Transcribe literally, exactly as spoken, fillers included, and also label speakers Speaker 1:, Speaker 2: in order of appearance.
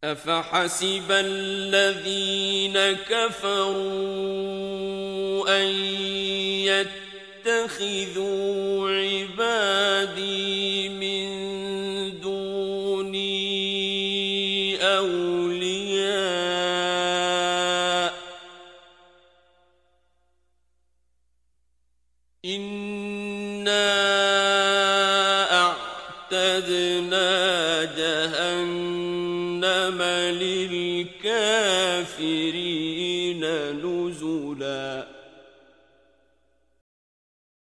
Speaker 1: أفحسب الذين كفروا أن يتخذوا عبادي من دوني أولياء إنا أعتدنا جهنم للكافرين